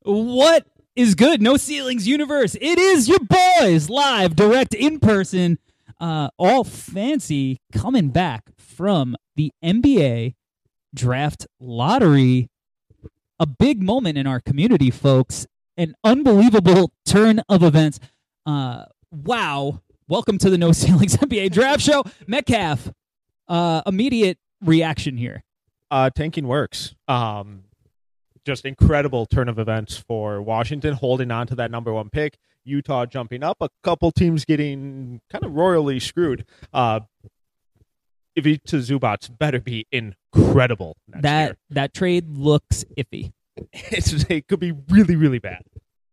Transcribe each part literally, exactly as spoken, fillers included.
What is good? No Ceilings Universe. It is your boys live, direct, in person, uh, all fancy, coming back from the N B A Draft Lottery. A big moment in our community, folks. An unbelievable turn of events. Uh, wow. Welcome to the No Ceilings N B A Draft Show. Metcalf, uh, immediate reaction here. Uh, tanking works. Um, just incredible turn of events for Washington, holding on to that number one pick. Utah jumping up. A couple teams getting kind of royally screwed. Uh, Ivica Zubac better be incredible next That year. that trade looks iffy. It's, it could be really, really bad.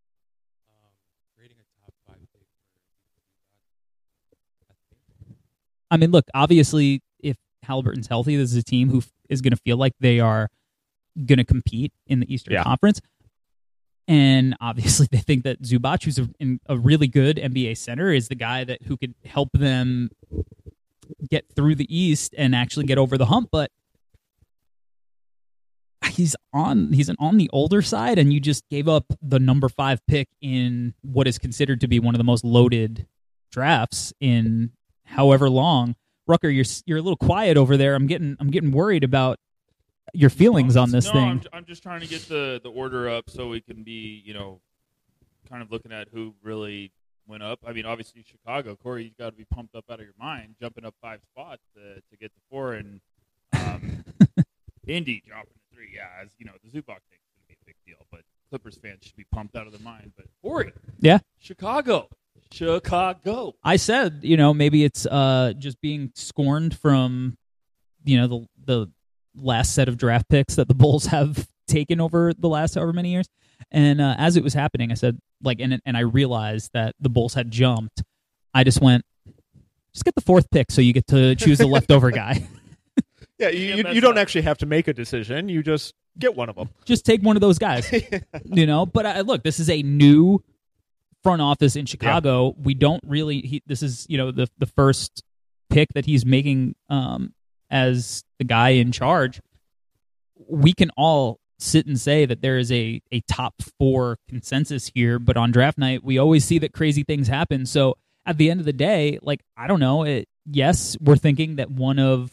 I mean, look, obviously, if Halliburton's healthy, this is a team who f- is going to feel like they are going to compete in the Eastern Yeah. Conference. And obviously, they think that Zubac, who's a, in- a really good N B A center, is the guy that who could help them get through the East and actually get over the hump. But he's on he's an, on the older side, and you just gave up the number five pick in what is considered to be one of the most loaded drafts in however long. Rucker, you're you're a little quiet over there. I'm getting I'm getting worried about your feelings no, on this no, thing. I'm, I'm just trying to get the, the order up so we can be, you know, kind of looking at who really went up. I mean, obviously Chicago, Corey, you've got to be pumped up out of your mind, jumping up five spots to, to get to four, and um, Indy dropping to three. Yeah, as you know, the Zubac thing is going to be a big deal, but Clippers fans should be pumped out of their mind. But Corey, Yeah. Chicago, Chicago. I said, you know, maybe it's uh, just being scorned from, you know, the the last set of draft picks that the Bulls have taken over the last however many years. And uh, as it was happening, I said, like, and and I realized that the Bulls had jumped. I just went, just get the fourth pick so you get to choose the leftover guy. Yeah, you, Can't you, mess you don't up. actually have to make a decision. You just get one of them. Just take one of those guys, you know. But I, look, this is a new front office in Chicago. We don't really. He, this is you know the the first pick that he's making um, as the guy in charge. We can all sit and say that there is a a top four consensus here, but on draft night we always see that crazy things happen. So at the end of the day, like I don't know. It, yes, we're thinking that one of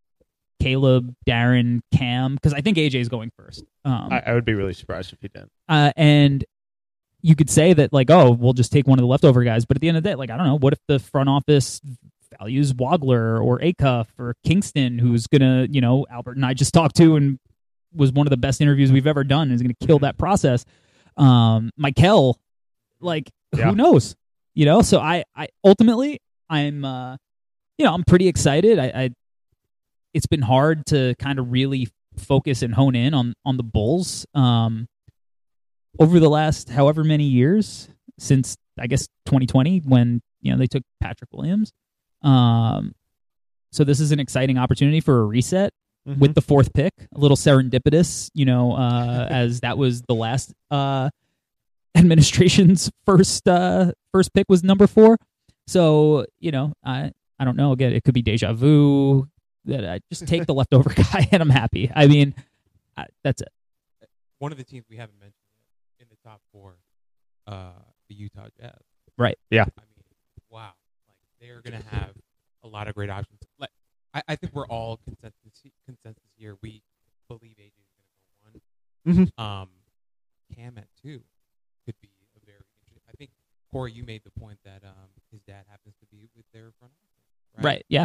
Caleb, Darren, Cam, because I think A J is going first. Um, I, I would be really surprised if he didn't. uh, and you could say that, like, oh, we'll just take one of the leftover guys. But at the end of the day, like, I don't know, what if the front office values Wagler or Acuff or Kingston, who's going to, you know, Albert and I just talked to and was one of the best interviews we've ever done, is going to kill that process. Um, Mikel, like, Yeah. who knows? You know, so I, I ultimately, I'm, uh, you know, I'm pretty excited. I, I it's been hard to kind of really focus and hone in on on the Bulls um, over the last however many years since I guess twenty twenty when you know they took Patrick Williams. Um, so this is an exciting opportunity for a reset Mm-hmm. with the fourth pick, a little serendipitous, you know, uh, as that was the last uh, administration's first uh, first pick was number four. So you know, I I don't know. Again, it could be deja vu. That I just take the leftover guy and I'm happy. I mean, I, that's it. One of the teams we haven't mentioned yet in the top four, uh, the Utah Jazz. Right. Yeah. I mean, wow. Like they are going to have a lot of great options. Like I, I think we're all consensus consensus here. We believe A J is going to go one. Mm-hmm. Um, Cam at two could be a very interesting. I think Corey, you made the point that um his dad happens to be with their front office. Right. Yeah.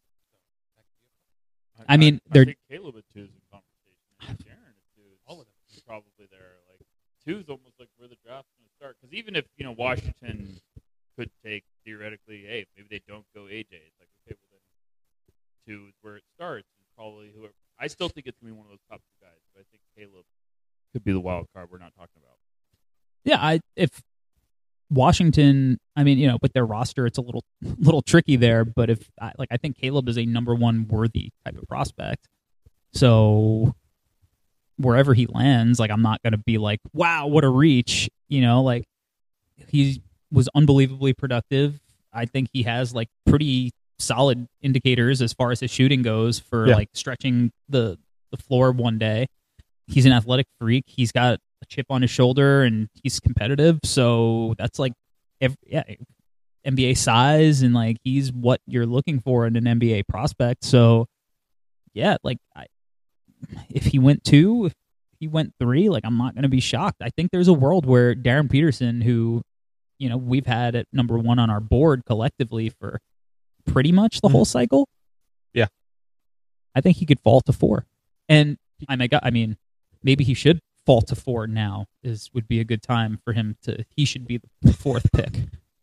I, I mean, I, they're- I think Caleb at two is in conversation. And Sharon at two is All of them. probably there. Like two is almost like where the draft's going to start. Because even if you know Washington could take theoretically, hey, maybe they don't go A J. It's like okay, well then two is where it starts. And probably whoever. I still think it's going to be one of those top two guys. But I think Caleb could be the wild card we're not talking about. Yeah. I if Washington, I mean, you know, with their roster, it's a little little tricky there. But if I, like, I think Caleb is a number one worthy type of prospect. So wherever he lands, like, I'm not going to be like, wow, what a reach. You know, like he was unbelievably productive. I think he has like pretty solid indicators as far as his shooting goes for Yeah. like stretching the the floor one day. He's an athletic freak. He's got a chip on his shoulder and he's competitive. So that's like, every, yeah, N B A size, and like he's what you're looking for in an N B A prospect. So yeah, like I, if he went two, if he went three, like I'm not going to be shocked. I think there's a world where Darren Peterson, who, you know, we've had at number one on our board collectively for pretty much the mm-hmm. whole cycle. Yeah. I think he could fall to four. And I mean, I mean, maybe he should fall to four now is would be a good time for him to, he should be the fourth pick.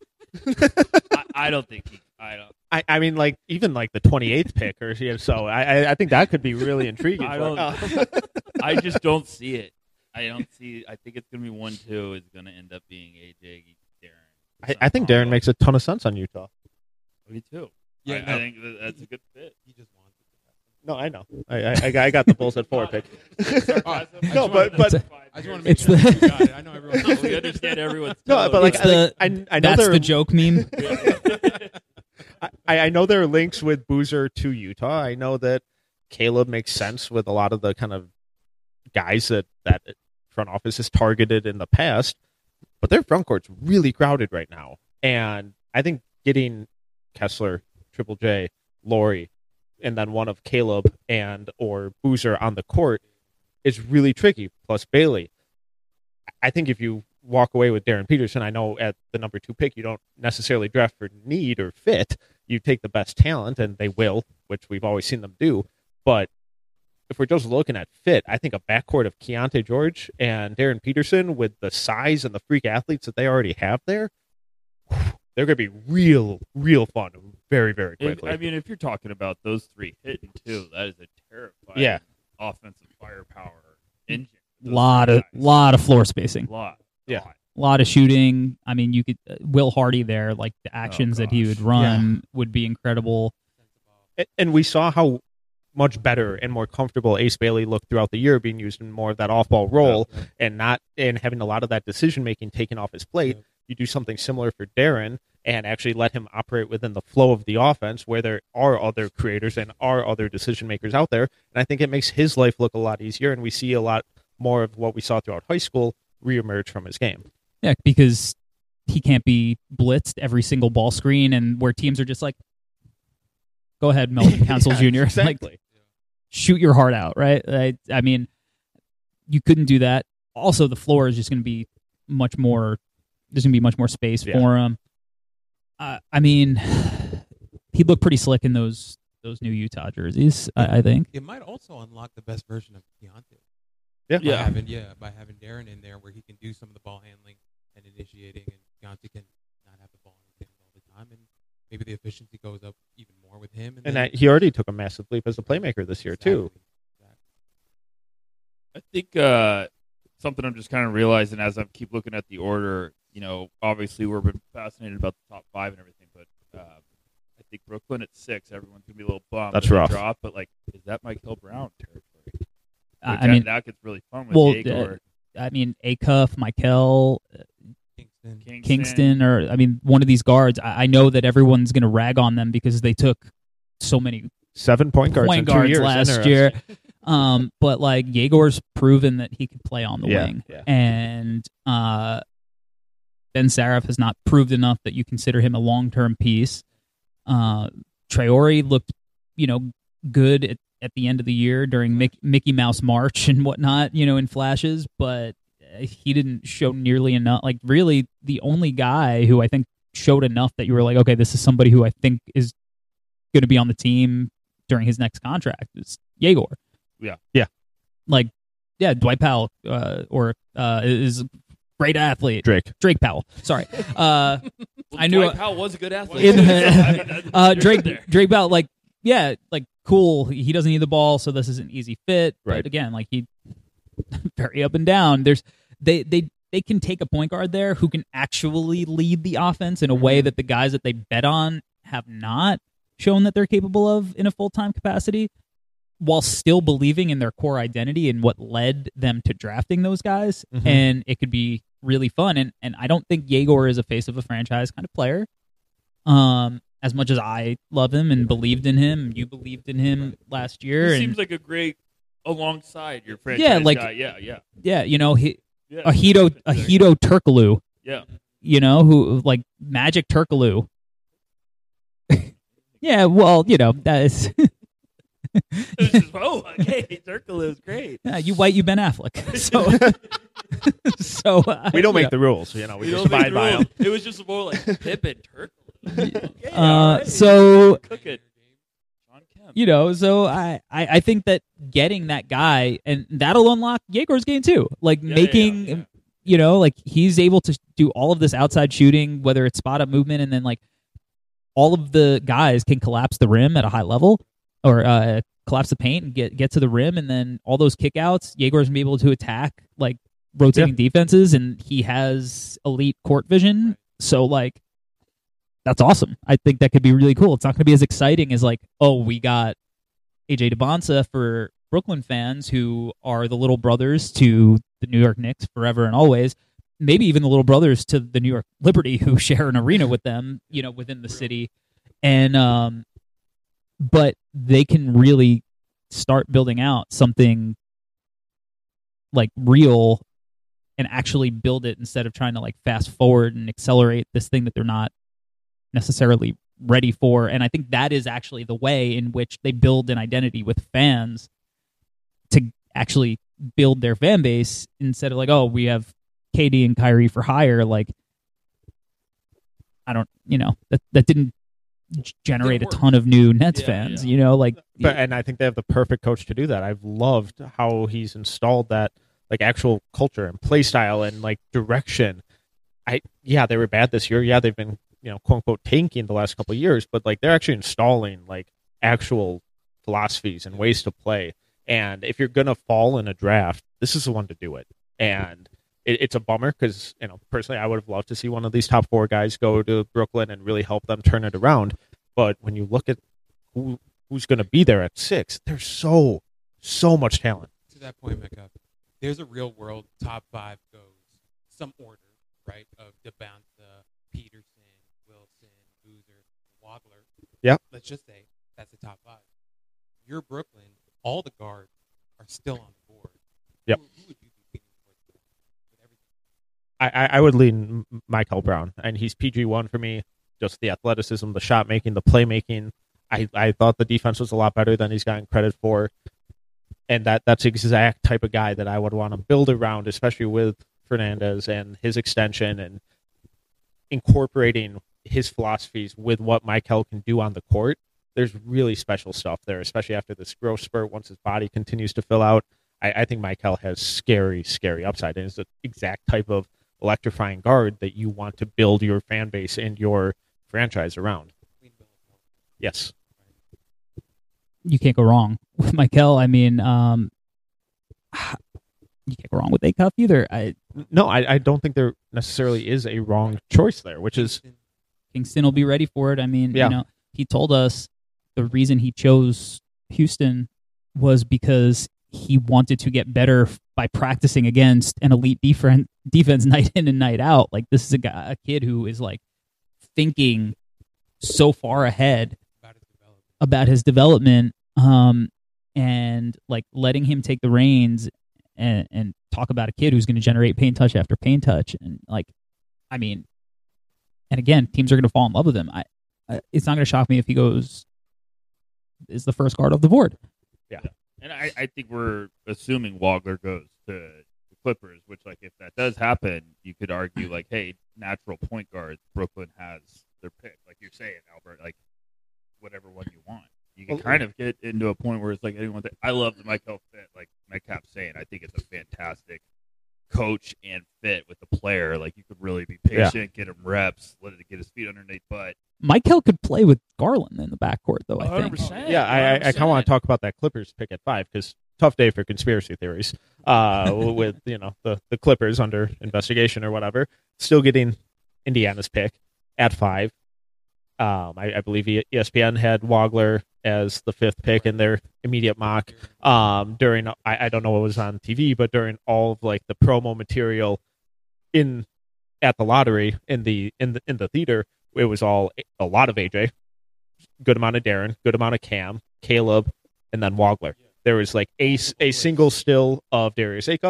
I, I don't think he, I don't. I, I mean, like even like the twenty-eighth pick, or so. I I think that could be really intriguing. I don't. Oh. I just don't see it. I don't see. I think it's gonna be one two. Is gonna end up being A J, Darren. I, I think Darren makes a ton of sense on Utah. Me too. Yeah, I, no. I think that that's a good fit. He just wants it. No, I know. I I, I got the Bulls at four pick. No, but but I just want to make It's sure the- you got it. I know everyone knows we it. understand everyone's. no, tone. but like It's I, the- I, I know That's there the joke meme. I, I know there are links with Boozer to Utah. I know that Caleb makes sense with a lot of the kind of guys that that front office has targeted in the past, but their front court's really crowded right now. And I think getting Kessler, Triple J, Laurie, and then one of Caleb and or Boozer on the court is really tricky, plus Bailey. I think if you walk away with Darren Peterson, I know at the number two pick, you don't necessarily draft for need or fit. You take the best talent, and they will, which we've always seen them do. But if we're just looking at fit, I think a backcourt of Keontae George and Darren Peterson with the size and the freak athletes that they already have there, they're going to be real, real fun very, very If- quickly. I mean, if you're talking about those three hitting too, that is a terrifying Yeah. offensive firepower engine. Those lot three of guys. lot of floor spacing, lot. Yeah. lot. a lot of shooting. I mean, you could uh, Will Hardy there, like the actions that he gosh. would run would be incredible. A- And we saw how much better and more comfortable Ace Bailey looked throughout the year, being used in more of that off-ball role Yeah. and not and having a lot of that decision-making taken off his plate. Yeah. You do something similar for Darren and actually let him operate within the flow of the offense where there are other creators and are other decision-makers out there. And I think it makes his life look a lot easier, and we see a lot more of what we saw throughout high school reemerge from his game. Yeah, because he can't be blitzed every single ball screen, and where teams are just like, "Go ahead, Melvin Council Yeah, Junior Exactly. Like, shoot your heart out, right?" I, I mean, you couldn't do that. Also, the floor is just going to be much more. There's going to be much more space Yeah. for him. Uh, I mean, he'd look pretty slick in those those new Utah jerseys. I, I think. It might also unlock the best version of Keontae. Yeah. By Yeah. having, yeah, by having Darren in there where he can do some of the ball handling and initiating, and Keontae can not have the ball in his hands all the time, and maybe the efficiency goes up even more with him. And, And then, that, he already took a massive leap as a playmaker this year, too. Exactly. Exactly. I think uh, something I'm just kind of realizing as I keep looking at the order. You know, obviously we're been fascinated about the top five and everything, but uh, I think Brooklyn at six, everyone's gonna be a little bummed. That's that they rough. Drop, but like, is that Michael Brown territory? I, Like, I that, mean, that gets really fun with well, Yegor, uh, I mean, Acuff, Michael, Kingston. Kingston. Kingston, or I mean, one of these guards. I, I know that everyone's going to rag on them because they took so many Seven point guards point in two guards years. last Interesting. year. Um, but like Yegor's proven that he can play on the Yeah, wing, yeah. and uh, Ben Saraf has not proved enough that you consider him a long term piece. Uh, Traore looked, you know, good at, at the end of the year during Mick, Mickey Mouse March and whatnot, you know, in flashes, but he didn't show nearly enough. Like, really, the only guy who I think showed enough that you were like, okay, this is somebody who I think is going to be on the team during his next contract is Yegor. Yeah. Yeah. Like, yeah, Dwight Powell uh, or uh, is a great athlete. Drake. Drake Powell. Sorry. Uh, Well, I knew Dwight it- Powell was a good athlete. In- So, I mean, that- uh, you're Drake there. Drake Powell, like, yeah, like, cool. He he doesn't need the ball, so this is an easy fit. Right. But again, like, he very up and down. There's they they they can take a point guard there who can actually lead the offense in a way that the guys that they bet on have not shown that they're capable of in a full time capacity, while still believing in their core identity and what led them to drafting those guys. Mhm. And it could be really fun. And and I don't think Yegor is a face of a franchise kind of player. Um, as much as I love him and believed in him, you believed in him last year. He and seems like a great alongside your franchise Yeah, like- guy. Yeah, yeah. yeah, you know, he Yeah. a Hito a Hito Turkoglu, Yeah. you know, who like Magic Turkoglu. Yeah, well, you know, that is It was just, oh, okay, Turkoglu is great. yeah, you white, you Ben Affleck. So, so uh, We don't you make know. the rules, you know. We You just don't make abide the by rules. them. It was just more like Pippen Turkoglu. Okay, Uh, all right. so Cook it. Sean Kemp. you know, so I, I, I think that getting that guy and that'll unlock Yegor's game too. Like Yeah, making, yeah, yeah. you know, like he's able to do all of this outside shooting, whether it's spot up movement, and then like all of the guys can collapse the rim at a high level or uh, collapse the paint and get get to the rim, and then all those kickouts, Yegor's gonna be able to attack like rotating defenses, and he has elite court vision. So like. That's awesome. I think that could be really cool. It's not going to be as exciting as like, oh, we got A J DeBonsa for Brooklyn fans who are the little brothers to the New York Knicks forever and always. Maybe even the little brothers to the New York Liberty who share an arena with them, you know, within the city. And um, but they can really start building out something like real and actually build it instead of trying to like fast forward and accelerate this thing that they're not necessarily ready for. And I think that is actually the way in which they build an identity with fans to actually build their fan base instead of like, oh, we have K D and Kyrie for hire. Like, I don't, you know, that that didn't generate a Didn't work. ton of new Nets Yeah, fans, yeah. you know, like But and I think they have the perfect coach to do that. I've loved how he's installed that like actual culture and play style and like direction. I yeah, they were bad this year. Yeah, they've been, you know, quote unquote tanking the last couple of years, but like they're actually installing like actual philosophies and ways to play. And if you're gonna fall in a draft, this is the one to do it. And it, it's a bummer because, you know, personally, I would have loved to see one of these top four guys go to Brooklyn and really help them turn it around. But when you look at who who's going to be there at six, there's so so much talent. To that point, Mecca, there's a real world top five goes some order, right? Of DeBonsa, Peterson, Wilson, Boozer, Wagler. Yep. Let's just say that's the top five. You're Brooklyn. All the guards are still on the board. Yep. Who, who would you be leaning towards with everything? I, I, I would lean Michael Brown, and he's P G one for me. Just the athleticism, the shot making, the playmaking. I, I thought the defense was a lot better than he's gotten credit for. And that that's the exact type of guy that I would want to build around, especially with Fernandez and his extension and incorporating his philosophies with what Michael can do on the court. There's really special stuff there, especially after this growth spurt, once his body continues to fill out. I, I think Michael has scary, scary upside, and is the exact type of electrifying guard that you want to build your fan base and your franchise around. Yes. you can't go wrong with Michael. I mean, um, you can't go wrong with Acuff either. I, No, I, I don't think there necessarily is a wrong choice there, which is Kingston will be ready for it. I mean, Yeah. you know, he told us the reason he chose Houston was because he wanted to get better by practicing against an elite defense, defense night in and night out. Like, this is a guy, a kid who is like thinking so far ahead about his development. about his development, um, and like letting him take the reins and, and talk about a kid who's going to generate paint touch after paint touch. And like, I mean, and again, teams are going to fall in love with him. I, I it's not going to shock me if he goes is the first guard off the board. And I, I think we're assuming Wagler goes to the Clippers, which, like, if that does happen, you could argue, like, hey, natural point guards, Brooklyn has their pick. Like you're saying, Albert, like, whatever one you want. You can Well, kind of get into a point where it's like anyone. Th- I love the Michael fit, like Metcalf's saying. I think it's a fantastic coach and fit with the player. Like, you could really be patient, get him reps, let it get his feet underneath. But Michael could play with Garland in the backcourt, though. I think. one hundred percent. yeah. I, I, I kind of want to talk about that Clippers pick at five because tough day for conspiracy theories. Uh, with you know the the Clippers under investigation or whatever, still getting Indiana's pick at five. Um, I, I believe E S P N had Wagler as the fifth pick in their immediate mock. Um, during I, I don't know what was on T V, but during all of like the promo material in at the lottery in the in the in the theater, it was all a lot of A J, good amount of Darren, good amount of Cam, Caleb, and then Wagler. There was like a, a single still of Darius Acuff,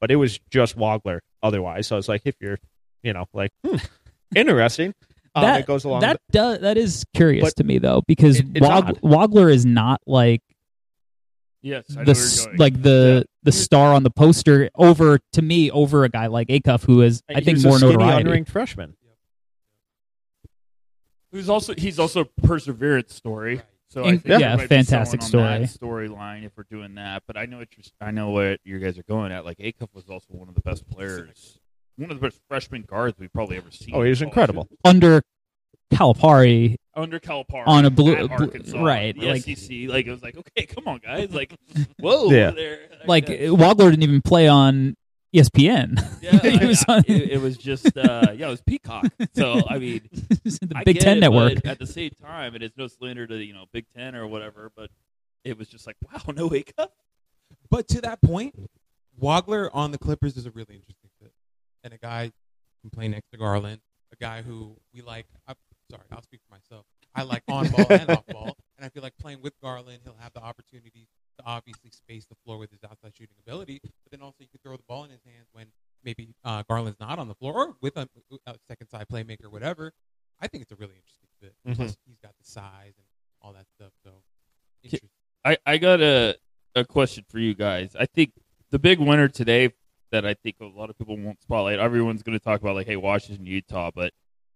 but it was just Wagler otherwise. So it's like if you're, you know, like hmm, interesting. Um, that it goes along. that the, does that is curious But to me though, because it- it's Wag, odd. Wagler is not like Yes, I know the where s- you're going. like the Yeah. the star on the poster over to me over a guy like Acuff, who is I he think was more a skinny, notoriety. unranked freshman. Who's also he's also a perseverance story. So I And- think yeah, there might fantastic be someone on that story. storyline if we're doing that. But I know what you're, I know what you guys are going at. Like Acuff was also one of the best players, one of the best freshman guards we've probably ever seen. Oh, he was in incredible. Under Calipari, Under Calipari On a blue- at blue- Arkansas, right, The like- S E C, like it was like okay, come on guys, like whoa, Yeah. there, like yeah. Wagler didn't even play on E S P N. Yeah, he I- was I- on it, it was just uh, yeah, it was Peacock. So I mean, the I Big get Ten it, network. but at the same time, and it's no slander to you know Big Ten or whatever, but it was just like wow, no wake up. But to that point, Wagler on the Clippers is a really interesting fit, and a guy who can play next to Garland, a guy who we like. I'm sorry, I'll speak for myself. I like on ball and off ball, and I feel like playing with Garland, he'll have the opportunity to obviously space the floor with his outside shooting ability, but then also you can throw the ball in his hands when maybe uh, Garland's not on the floor or with a, a second side playmaker, whatever. I think it's a really interesting fit. Mhm. Plus, he's got the size and all that stuff. So, interesting. I, I got a a question for you guys. I think the big winner today that I think a lot of people won't spotlight. Everyone's going to talk about like, hey, Washington, Utah, but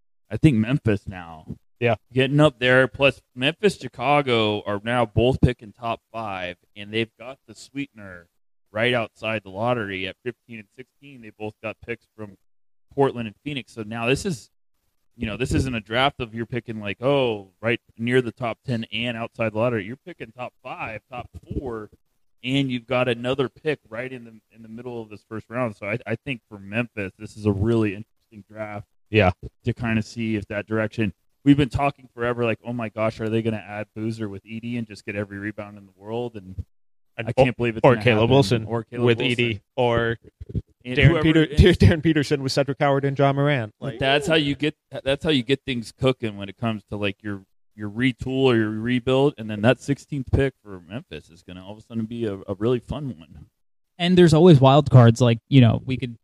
I think Memphis now. Yeah. Getting up there. Plus, Memphis, Chicago are now both picking top five, and they've got the sweetener right outside the lottery at fifteen and sixteen. They both got picks from Portland and Phoenix. So now this is, you know, this isn't a draft of you're picking like, oh, right near the top ten and outside the lottery. You're picking top five, top four, and you've got another pick right in the in the middle of this first round. So I, I think for Memphis, this is a really interesting draft. Yeah. To kind of see if that direction. We've been talking forever, like, oh my gosh, are they going to add Boozer with Edie and just get every rebound in the world? And I can't believe it's or gonna Caleb happen. Wilson or Caleb with Wilson. Edie, or And Darren whoever- Peter, and- Darren Peterson with Cedric Howard and John Moran. Like, that's how you get that's how you get things cooking when it comes to like your your retool or your rebuild, and then that sixteenth pick for Memphis is going to all of a sudden be a, a really fun one. And there's always wild cards. Like, you know, we could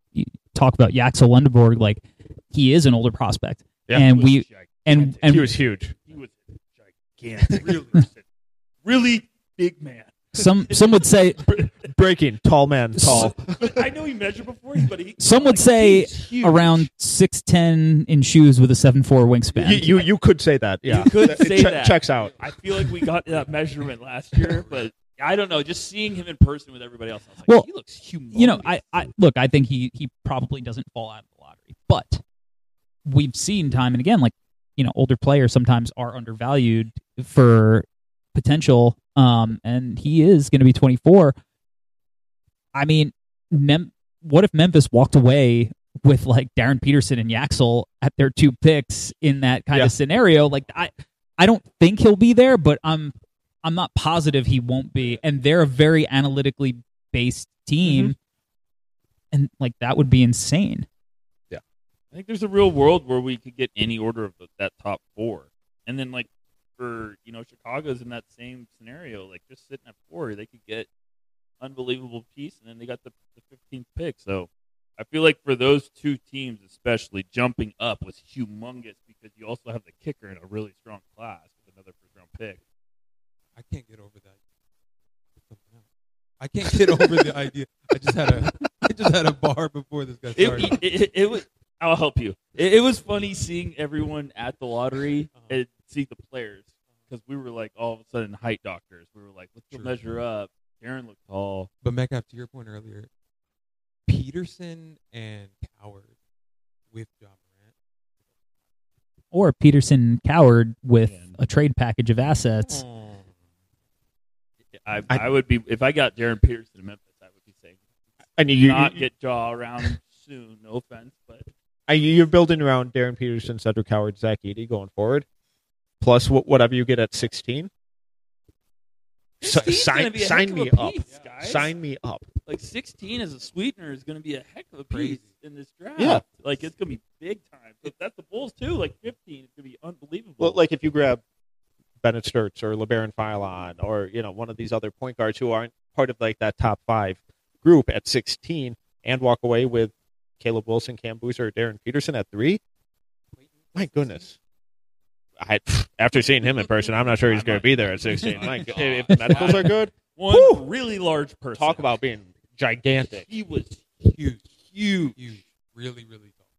talk about Yaxel Lundeborg. Like, he is an older prospect. Yeah. and He was we and and he was huge. He was gigantic, really, really big man. some some would say Breaking, tall man, tall. But I know he measured before, but he some would like, say he's huge. around six ten in shoes with a seven four wingspan. You, you you could say that. Yeah, You could It say che- that. Checks out. I feel like we got that measurement last year, but I don't know. Just seeing him in person with everybody else, I was like, Well, he looks humongous. you know, I, I look, I think he he probably doesn't fall out of the lottery, but we've seen time and again, like, you know, older players sometimes are undervalued for potential, um, and he is going to be twenty-four. I mean, Mem- what if Memphis walked away with like Darren Peterson and Yaxel at their two picks in that kind Yeah. of scenario? Like, I, I don't think he'll be there, but I'm, I'm not positive he won't be. And they're a very analytically based team, and like that would be insane. I think there's a real world where we could get any order of the, that top four, and then like for you know Chicago's in that same scenario, like just sitting at four, they could get unbelievable piece, and then they got the, the fifteenth pick. So I feel like for those two teams, especially jumping up was humongous because you also have the kicker in a really strong class with another first round pick. I can't get over that. I can't get over the idea. I just had a I just had a bar before this guy It, started. it, it, it was. I'll help you. It, it was funny seeing everyone at the lottery Uh-huh. and see the players because we were like all of a sudden height doctors. We were like, let's go True. measure up. Aaron looked tall. But Metcalf, to your point earlier, Peterson and Coward with John Morant. Or Peterson Coward with Man. a trade package of assets. I, I- I would be if I got Darren Peterson to Memphis. I would be saying, And you, not you, get jaw around soon. No offense, but I- you're building around Darren Peterson, Cedric Howard, Zach Edey going forward, plus wh- whatever you get at sixteen. Si- sixteen's gonna sign be a heck sign of me a up. piece, guys. Sign me up. Like sixteen as a sweetener is going to be a heck of a piece Crazy. in this draft. Yeah. Like it's going to be big time. If that's the Bulls too, like fifteen, it's going to be unbelievable. Well, like if you grab Bennett Sturts or LeBaron Philon or you know one of these other point guards who aren't part of like that top five group at sixteen and walk away with Caleb Wilson, Cam Boozer, or Darren Peterson at three, my goodness. I, after seeing him in person, I'm not sure he's going to be there at sixteen. My, if the medicals are good, One whew, really large person. talk about being gigantic. He was Huge, huge. huge, really, really tall.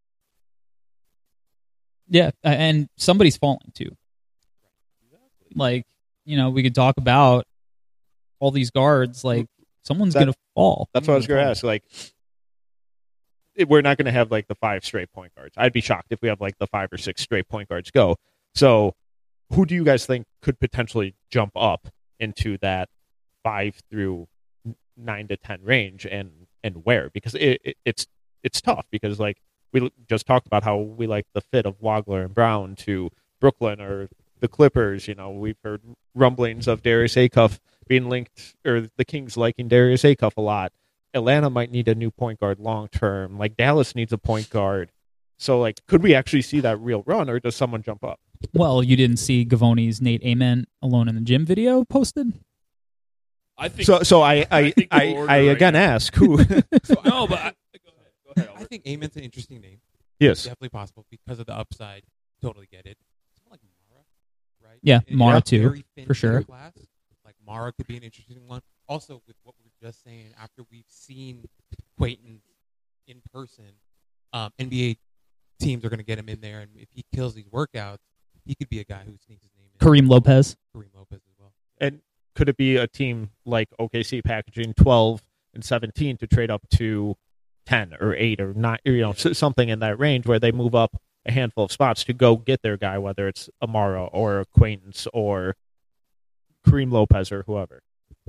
Yeah, uh, and somebody's falling too. Like, you know, we could talk about all these guards. Like, someone's That- going to fall. That's what I was going to ask. Like, it- we're not going to have like the five straight point guards. I'd be shocked if we have like the five or six straight point guards go. So, who do you guys think could potentially jump up into that five through nine to ten range, and and where? Because it, it it's it's tough because like we just talked about how we like the fit of Wagler and Brown to Brooklyn or the Clippers. You know, we've heard rumblings of Darius Acuff being linked, or the Kings liking Darius Acuff a lot. Atlanta might need a new point guard long term. Like Dallas needs a point guard. So, like, could we actually see that real run, or does someone jump up? Well, you didn't see Gavoni's Nate Amen alone in the gym video posted? I think So, so I, I, think the I, order I right again now- ask who. So I- No, but I, go ahead. Go ahead. I Albert. think Amen's an interesting name. Yes. Definitely possible because of the upside. Totally get it. Someone like Mara, right? Yeah, In- in Mara that too, very thin for sure. Class, like Mara could be an interesting one. Also, with what we were just saying, after we've seen Quayton in person, um, N B A teams are going to get him in there, and if he kills these workouts, he could be a guy who sneaks his name in. Kareem Lopez. Kareem Lopez as well. And could it be a team like O K C packaging twelve and seventeen to trade up to ten or eight or nine, or, you know, s- something in that range where they move up a handful of spots to go get their guy, whether it's Amara or Acquaintance or Kareem Lopez or whoever.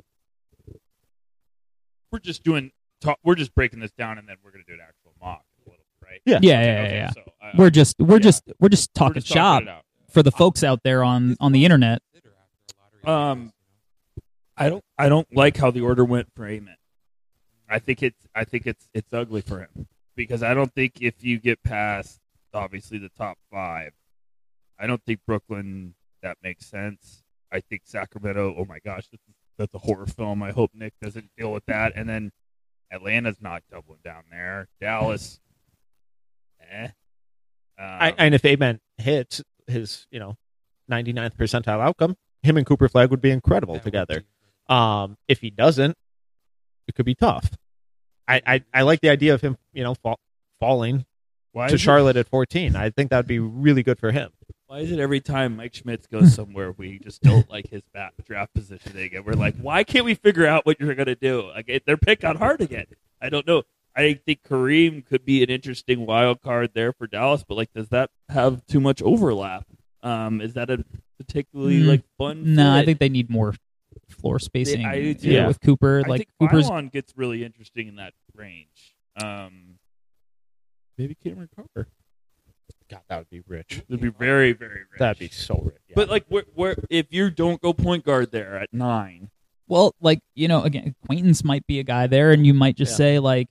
We're just doing. Talk, we're just breaking this down, and then we're going to do an actual mock a little, right? Yeah. Yeah, Okay, yeah, okay, yeah. So I, We're just we're yeah. just we're just we're talking just shop it out. for the folks out there on on the internet. Consider after a lottery Um, like this, I don't. I don't like how the order went for Amen. I think it's. I think it's. It's ugly for him because I don't think if you get past obviously the top five, I don't think Brooklyn that makes sense. I think Sacramento. Oh my gosh, this is, that's a horror film. I hope Nick doesn't deal with that. And then Atlanta's not doubling down there. Dallas, eh. Um, I, and if Amen hits his, you know, ninety-ninth percentile outcome, him and Cooper Flag would be incredible that would together. be- Um, if he doesn't, it could be tough. I, I, I like the idea of him, you know, fall, falling why to is it- Charlotte at fourteen. I think that would be really good for him. Why is it every time Mike Schmitz goes somewhere we just don't like his bat draft positioning, and we're like, why can't we figure out what you're going to do? Like they're pick on hard again. I don't know. I think Kareem could be an interesting wild card there for Dallas, but like, does that have too much overlap? Um, is that a particularly Mm, like fun? No, I fit? think they need more floor spacing. I do too. yeah, with Cooper. I Like think Cooper's Phylon gets really interesting in that range. Um, maybe Cameron Carter. God, that would be rich. It'd be very, very rich. That'd be so rich. Yeah. But like, where, where if you don't go point guard there at nine, well, like you know, again, Acquaintance might be a guy there, and you might just Yeah. say like,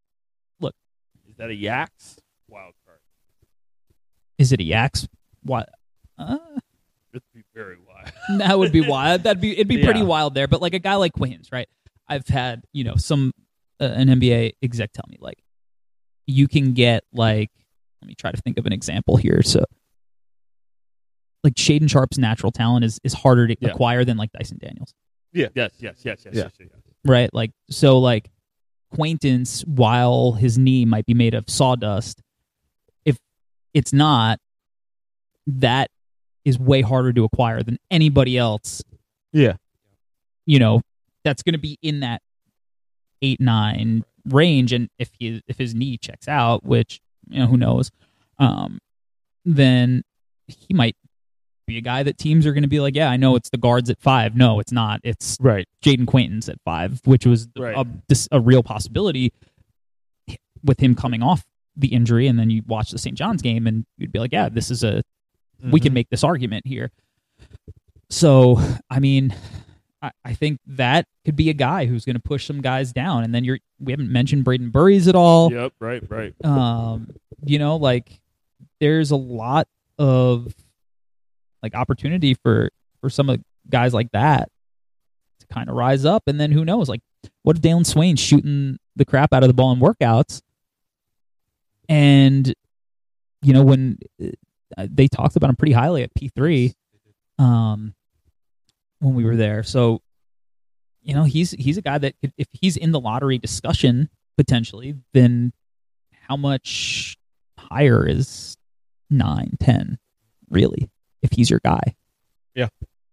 is that a Yaks wild card? is it a Yaks? What? Uh, It'd be very wild. that would be wild. That'd be it'd be pretty Yeah. wild there. But like a guy like Quaintance, right? I've had you know some uh, an N B A exec tell me like you can get like let me try to think of an example here. So like Shaden Sharp's natural talent is is harder to Yeah. acquire than like Dyson Daniels, Yes, yes, yes, yes, Yeah. yes, yes, yes. right? Like so like Quaintance, while his knee might be made of sawdust, if it's not, that is way harder to acquire than anybody else. yeah, You know, that's going to be in that eight nine range, and if he if his knee checks out, which you know who knows, um, then he might be a guy that teams are going to be like, yeah, I know it's the guards at five. No, it's not. It's right. Jaden Quaintance at five, which was Right. a, this, a real possibility with him coming off the injury, and then you watch the Saint John's game, and you'd be like, yeah, this is a we can make this argument here. So, I mean, I, I think that could be a guy who's going to push some guys down, and then you're we haven't mentioned Braden Burries at all. Yep, right, right. Um, you know, like there's a lot of like opportunity for for some of guys like that to kind of rise up, and then who knows? Like What if Dalen Swain's shooting the crap out of the ball in workouts? And, you know, when uh, they talked about him pretty highly at P three um, when we were there. So, you know, he's he's a guy that could, if he's in the lottery discussion potentially, then how much higher is nine, ten, really, if he's your guy? Yeah.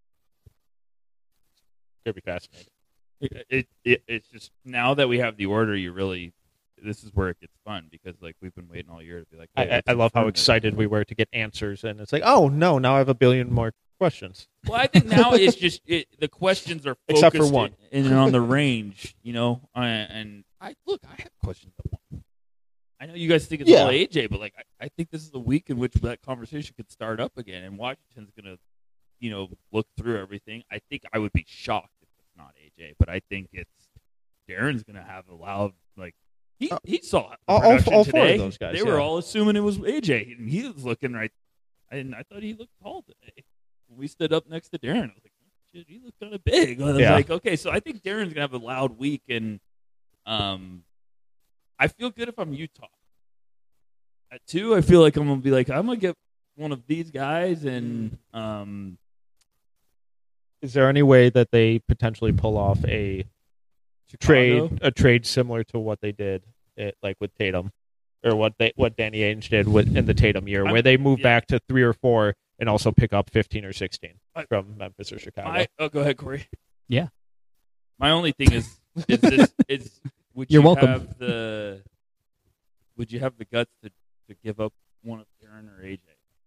Could be fascinating. It, it, it it's just now that we have the order, you really this is where it gets fun because like we've been waiting all year to be like. Hey, I, I, I love how excited we were to get answers, and it's like, oh no, now I have a billion more questions. Well, I think now it's just it, the questions are focused except for one, in, in on the range, you know. Uh, and I look, I have questions. I know you guys think it's yeah. all A J, but like I, I think this is the week in which that conversation could start up again, and Washington's gonna, you know, look through everything. I think I would be shocked if it's not A J, but I think it's Darren's gonna have a loud like he uh, he saw all, production all today. Four of those guys, they yeah. were all assuming it was A J, and he was looking right. And I thought he looked tall today. When we stood up next to Darren, I was like, oh, shit, he looked kind of big. I was yeah. like, okay, so I think Darren's gonna have a loud week, and um, I feel good if I'm Utah. At two, I feel like I'm gonna be like, I'm gonna get one of these guys, and um, is there any way that they potentially pull off a Chicago? trade, a trade similar to what they did, it, like with Tatum, or what they what Danny Ainge did with in the Tatum year, I'm, where they move yeah. back to three or four and also pick up fifteen or sixteen I, from Memphis or Chicago? My, oh, go ahead, Corey. Yeah. My only thing is, is this is would You're you welcome. have the would you have the guts to, to give up one of Darren or A J?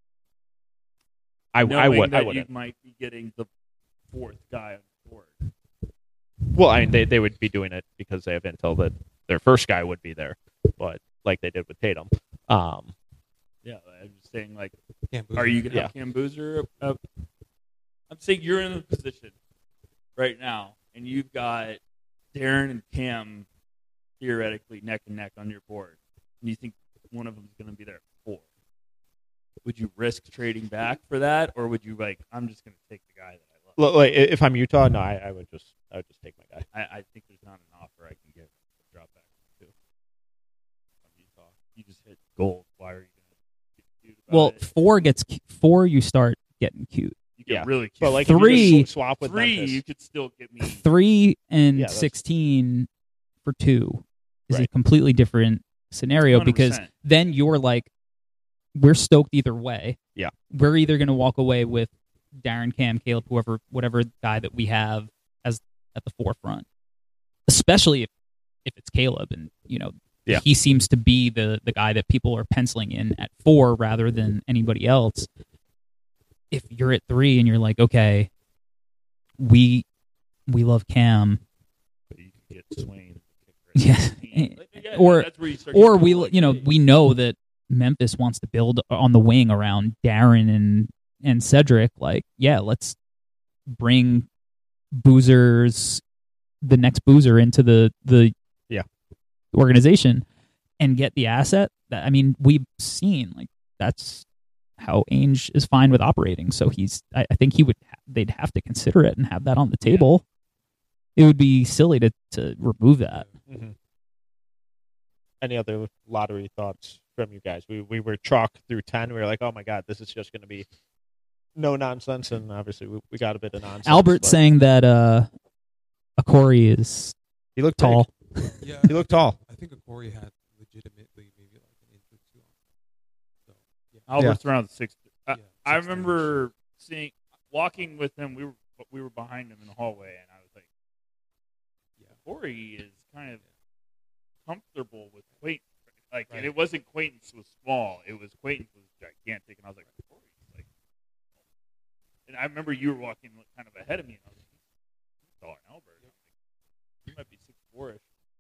I, I would. That I would. You might be getting the fourth guy on the board. Well, I mean, they, they would be doing it because they have intel that their first guy would be there, but like they did with Tatum. Um, yeah, I'm just saying, like, Cam are you going to yeah. have Cam Boozer up, up? I'm saying you're in a position right now, and you've got Darren and Cam theoretically neck and neck on your board, and you think one of them is going to be there at four. Would you risk trading back for that, or would you like? I'm just going to take the guy that I love. Look, like, if I'm Utah, no, I, I would just, I would just take my guy. I, I think there's not an offer I can give to drop back to. From Utah, you just hit gold. Why are you going to get cute about Well, it? four gets cu- four. You start getting cute. You get yeah. really cute. But like Three- if you just sw- swap with three, Memphis, you could still get me. Three and Yeah, that's- sixteen for two is a Right. completely different scenario one hundred because percent. then you're like, we're stoked either way. Yeah. We're either going to walk away with Darren, Cam, Caleb, whoever, whatever guy that we have as at the forefront, especially if, if it's Caleb and, you know, Yeah. he seems to be the, the guy that people are penciling in at four rather than anybody else. If you're at three and you're like, okay, we, we love Cam. But you could get Swain. Yeah. Like, yeah, Or- that's where you start Or getting we, like, you know, hey, we know that Memphis wants to build on the wing around Darren and, and Cedric. Like, yeah, let's bring Boozer's, the next Boozer into the, the Yeah. organization and get the asset. That I mean, we've seen, like, that's how Ainge is fine with operating. So he's, I, I think he would, they'd have to consider it and have that on the table. It would be silly to, to remove that. Mm-hmm. Any other lottery thoughts from you guys? We we were chalk through ten. We were like, oh my god, this is just going to be no nonsense, and obviously we, we got a bit of nonsense. Albert but saying that uh, Akori is he looked tall. Yeah, He looked tall. I think Corey had legitimately maybe like an inch or two on him. So, yeah. Albert's around six. I, Yeah, I six remember seeing walking with him. We were we were behind him in the hallway, and I was like, Yeah. Corey is kind of comfortable with Quaintance. Like, and Right. it wasn't Quaintance was small; it was Quaintance was gigantic, and I was like, Corey's like. And I remember you were walking kind of ahead of me, and I was like, he's taller than Albert. I was like, he might be six four-ish.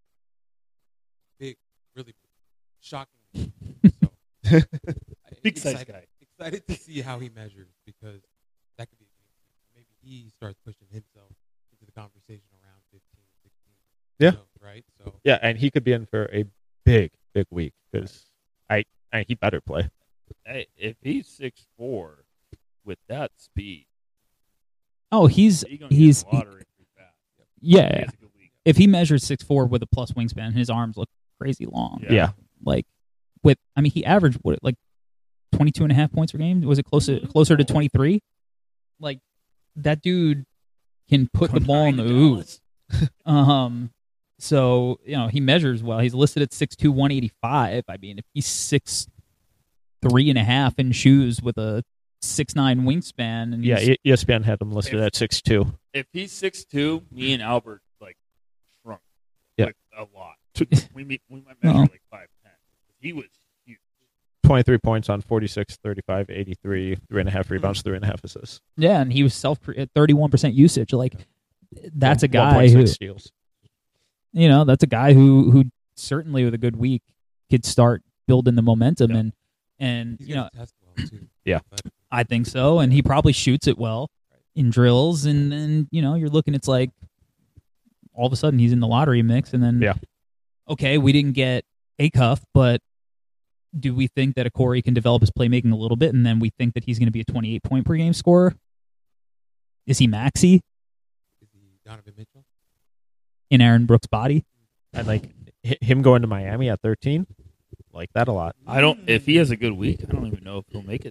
Big, really big. Shockingly. So, I- Big size excited, guy. Excited to see how he measures because that could be a game changer. Maybe he starts pushing himself into the conversation around fifteen, sixteen. Yeah. So, right? So, Yeah, and he could be in for a big, big week because I, I he better play. Hey, if he's six four with that speed, Oh, he's he's gonna he's get the lottery pretty fast. He yeah. has a good week. if he measures six four with a plus wingspan, his arms look crazy long. Yeah. Yeah. Like with, I mean, he averaged what like twenty-two and a half points per game. Was it closer closer to twenty-three? Like that dude can put the ball in the ooze. um, so you know he measures well. He's listed at six two, one eighty-five. I mean, if he's six three and a half in shoes with a six nine wingspan, and Yeah, he's, E- ESPN had him listed at six two. If he's six two, me and Albert like shrunk Yeah. like a lot. we meet, we might measure Well. like five ten. He was huge. twenty-three points on forty-six, thirty-five, eighty-three, three and a half rebounds, three and a half assists. yeah, and he was self at thirty-one percent usage. Like that's a One- guy 1.6 who, steals. you know, that's a guy who who certainly with a good week could start building the momentum Yeah. and and He's you know gonna test well too. Yeah. But I think so, and he probably shoots it well in drills, and then you know you're looking, it's like all of a sudden he's in the lottery mix, and then Yeah. okay, we didn't get a cuff, but do we think that a Corey can develop his playmaking a little bit, and then we think that he's going to be a twenty-eight point per game scorer? Is he Maxey is he Donovan Mitchell? in Aaron Brooks' body? And like hi- him going to Miami at thirteen, like that a lot. I don't. If he has a good week, I don't even know if he'll make it.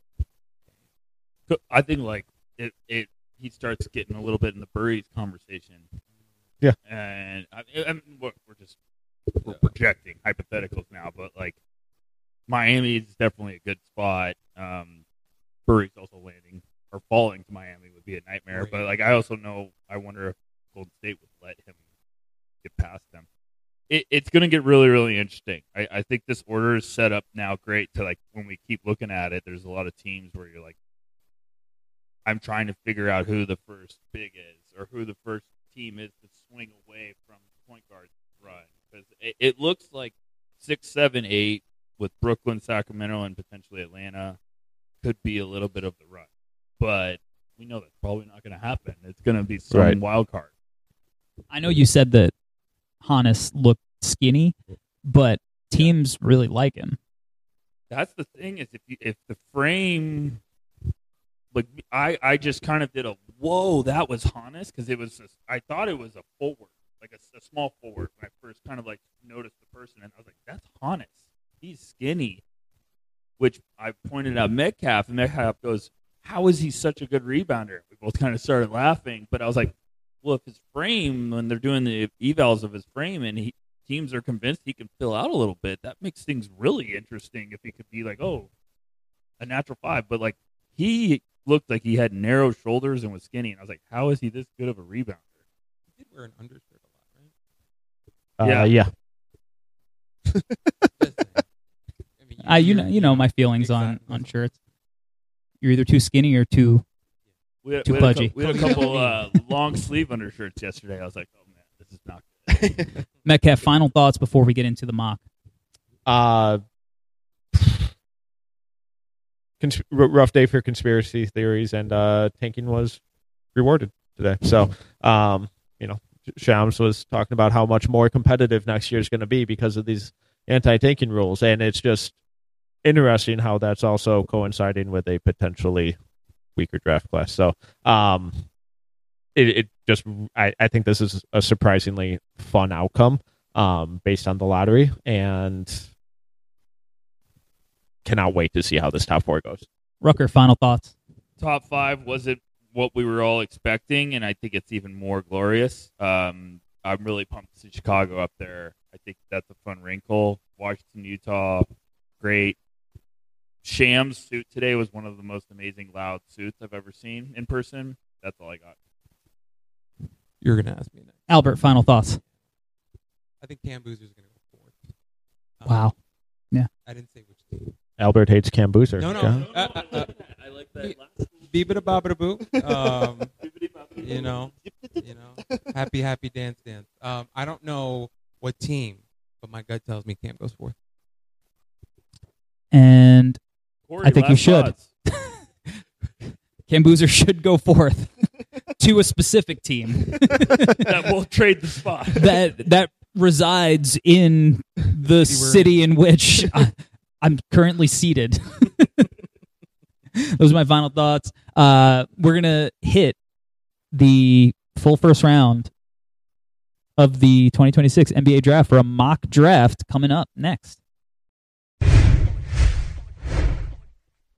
I think like it. It he starts getting a little bit in the Burries conversation. Yeah. And I, I mean, look, we're just we're projecting hypotheticals now, but like Miami is definitely a good spot. Um, Burries also landing or falling to Miami would be a nightmare. Right. But like I also know, I wonder if Golden State would let him get past them. It, it's going to get really, really interesting. I, I think this order is set up now great to like when we keep looking at it. There's a lot of teams where you're like, I'm trying to figure out who the first big is or who the first team is to swing away from point guard run because it, it looks like six, seven, eight with Brooklyn, Sacramento, and potentially Atlanta could be a little bit of the run, but we know that's probably not going to happen. It's going to be some Right. wild card. I know you said that Hannes looked skinny, but teams really like him. That's the thing is if you, if the frame, like I, I just kind of did a whoa that was Hannes because it was a, I thought it was a forward like a, a small forward when I first kind of like noticed the person and I was like that's Hannes, he's skinny, which I pointed out Metcalf and Metcalf goes how is he such a good rebounder? We both kind of started laughing, but I was like well if his frame when they're doing the evals of his frame and he teams are convinced he can fill out a little bit, that makes things really interesting if he could be like, oh, a natural five. But, like, he looked like he had narrow shoulders and was skinny. And I was like, how is he this good of a rebounder? He did wear an undershirt a lot, right? Uh, Yeah. yeah. Just saying. I mean, I you you're- know you know my feelings on Exactly. on shirts. You're either too skinny or too. We had, Too we had a pudgy. cou- we had a couple uh, long sleeve undershirts yesterday. I was like, oh, man, this is not good. Metcalf, final thoughts before we get into the mock. Uh, cons- r- rough day for conspiracy theories, and uh, tanking was rewarded today. So, um, you know, Shams was talking about how much more competitive next year is going to be because of these anti-tanking rules, and it's just interesting how that's also coinciding with a potentially weaker draft class. So, um, it, it just I, I think this is a surprisingly fun outcome um, based on the lottery, and cannot wait to see how this top four goes. Rucker, final thoughts. Top five wasn't what we were all expecting, and I think it's even more glorious. Um, I'm really pumped to see Chicago up there. I think that's a fun wrinkle. Washington, Utah, great. Shams' suit today was one of the most amazing loud suits I've ever seen in person. That's all I got. You're gonna ask me next. Albert, final thoughts. I think Cam Boozer's gonna go fourth. Um, Wow. I didn't say which team. Albert hates Cam Boozer. No, no. John? Uh, uh, uh, I like that. Beebada babada boo. Um, you know, you know, happy happy dance dance. Um, I don't know what team, but my gut tells me Cam goes fourth. And Corey, I think you last should. thoughts. Cam Boozer should go forth to a specific team That will trade the spot. that that resides in the City we're city in which I, I'm currently seated. Those are my final thoughts. Uh, we're gonna hit the full first round of the twenty twenty-six N B A draft for a mock draft coming up next.